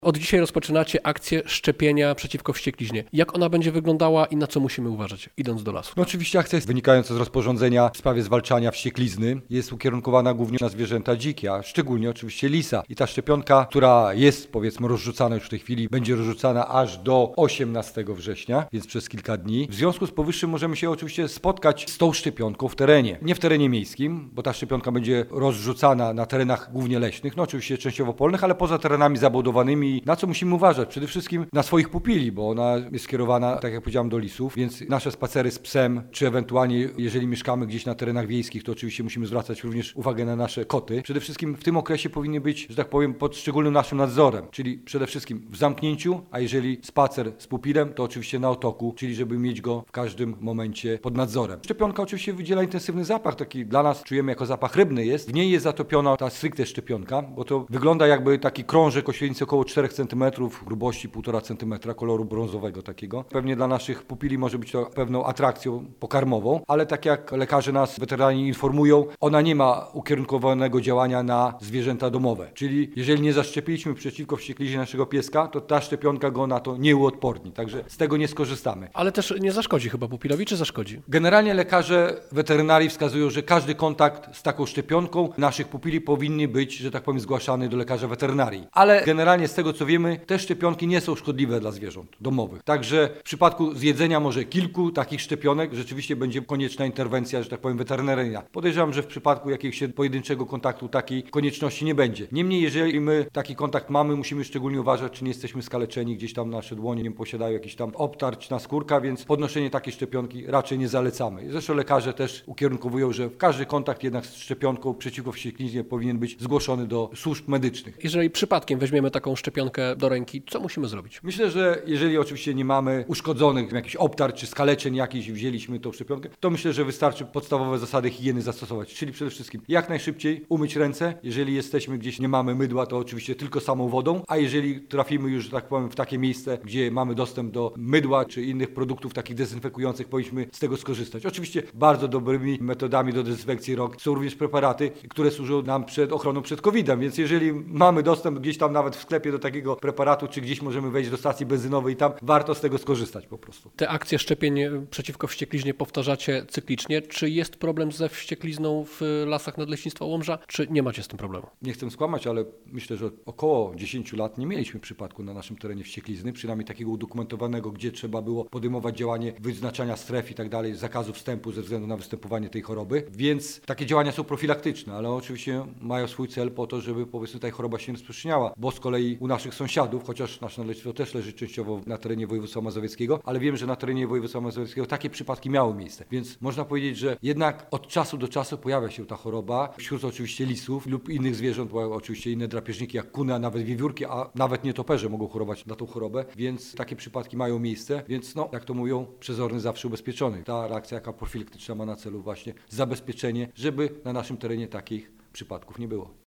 Od dzisiaj rozpoczynacie akcję szczepienia przeciwko wściekliznie. Jak ona będzie wyglądała i na co musimy uważać, idąc do lasu? No oczywiście akcja wynikająca z rozporządzenia w sprawie zwalczania wścieklizny jest ukierunkowana głównie na zwierzęta dzikie, a szczególnie oczywiście lisa. I ta szczepionka, która jest powiedzmy rozrzucana już w tej chwili, będzie rozrzucana aż do 18 września, więc przez kilka dni. W związku z powyższym możemy się oczywiście spotkać z tą szczepionką w terenie. Nie w terenie miejskim, bo ta szczepionka będzie rozrzucana na terenach głównie leśnych, no oczywiście częściowo polnych, ale poza terenami zabudowanymi. Na co musimy uważać? Przede wszystkim na swoich pupili, bo ona jest skierowana, tak jak powiedziałem, do lisów, więc nasze spacery z psem, czy ewentualnie jeżeli mieszkamy gdzieś na terenach wiejskich, to oczywiście musimy zwracać również uwagę na nasze koty. Przede wszystkim w tym okresie powinny być, że tak powiem, pod szczególnym naszym nadzorem, czyli przede wszystkim w zamknięciu, a jeżeli spacer z pupilem, to oczywiście na otoku, czyli żeby mieć go w każdym momencie pod nadzorem. Szczepionka oczywiście wydziela intensywny zapach, taki dla nas czujemy jako zapach rybny jest. W niej jest zatopiona ta stricte szczepionka, bo to wygląda jakby taki krążek o średnicy około 4 cm, grubości 1,5 cm, koloru brązowego takiego. Pewnie dla naszych pupili może być to pewną atrakcją pokarmową, ale tak jak lekarze nas weterynarii informują, ona nie ma ukierunkowanego działania na zwierzęta domowe. Czyli jeżeli nie zaszczepiliśmy przeciwko wściekliźnie naszego pieska, to ta szczepionka go na to nie uodporni, także z tego nie skorzystamy. Ale też nie zaszkodzi chyba pupilowi, czy zaszkodzi? Generalnie lekarze weterynarii wskazują, że każdy kontakt z taką szczepionką naszych pupili powinny być, że tak powiem, zgłaszany do lekarza weterynarii. Ale generalnie z tego co wiemy, te szczepionki nie są szkodliwe dla zwierząt domowych. Także w przypadku zjedzenia może kilku takich szczepionek rzeczywiście będzie konieczna interwencja, że tak powiem, weterynaryjna. Podejrzewam, że w przypadku jakiegoś pojedynczego kontaktu takiej konieczności nie będzie. Niemniej, jeżeli my taki kontakt mamy, musimy szczególnie uważać, czy nie jesteśmy skaleczeni, gdzieś tam nasze dłonie nie posiadają jakichś tam obtarć na skórka, więc podnoszenie takiej szczepionki raczej nie zalecamy. Zresztą lekarze też ukierunkowują, że każdy kontakt jednak z szczepionką przeciwko wściekliznie powinien być zgłoszony do służb medycznych. Jeżeli przypadkiem weźmiemy taką szczepionkę do ręki, co musimy zrobić? Myślę, że jeżeli oczywiście nie mamy uszkodzonych jakichś obtarć czy skaleczeń jakichś i wzięliśmy tą szczepionkę, to myślę, że wystarczy podstawowe zasady higieny zastosować, czyli przede wszystkim jak najszybciej umyć ręce. Jeżeli jesteśmy gdzieś, nie mamy mydła, to oczywiście tylko samą wodą, a jeżeli trafimy już, że tak powiem, w takie miejsce, gdzie mamy dostęp do mydła czy innych produktów takich dezynfekujących, powinniśmy z tego skorzystać. Oczywiście bardzo dobrymi metodami do dezynfekcji rąk są również preparaty, które służą nam przed ochroną przed COVID-em, więc jeżeli mamy dostęp gdzieś tam nawet w sklepie do takiego preparatu, czy gdzieś możemy wejść do stacji benzynowej i tam warto z tego skorzystać po prostu. Te akcje szczepień przeciwko wściekliźnie powtarzacie cyklicznie. Czy jest problem ze wścieklizną w lasach Nadleśnictwa Łomża, czy nie macie z tym problemu? Nie chcę skłamać, ale myślę, że około 10 lat nie mieliśmy przypadku na naszym terenie wścieklizny, przynajmniej takiego udokumentowanego, gdzie trzeba było podejmować działanie wyznaczania stref i tak dalej, zakazu wstępu ze względu na występowanie tej choroby, więc takie działania są profilaktyczne, ale oczywiście mają swój cel po to, żeby powiedzmy ta choroba się nie rozprzestrzeniała, bo z kolei u naszych sąsiadów, chociaż nasze nadleśnictwo też leży częściowo na terenie województwa mazowieckiego, ale wiem, że na terenie województwa mazowieckiego takie przypadki miały miejsce, więc można powiedzieć, że jednak od czasu do czasu pojawia się ta choroba wśród oczywiście lisów lub innych zwierząt, bo oczywiście inne drapieżniki jak kuny, a nawet wiewiórki, a nawet nietoperze mogą chorować na tą chorobę, więc takie przypadki mają miejsce, więc no, jak to mówią, przezorny zawsze ubezpieczony. Ta reakcja jaka profilaktyczna ma na celu właśnie zabezpieczenie, żeby na naszym terenie takich przypadków nie było.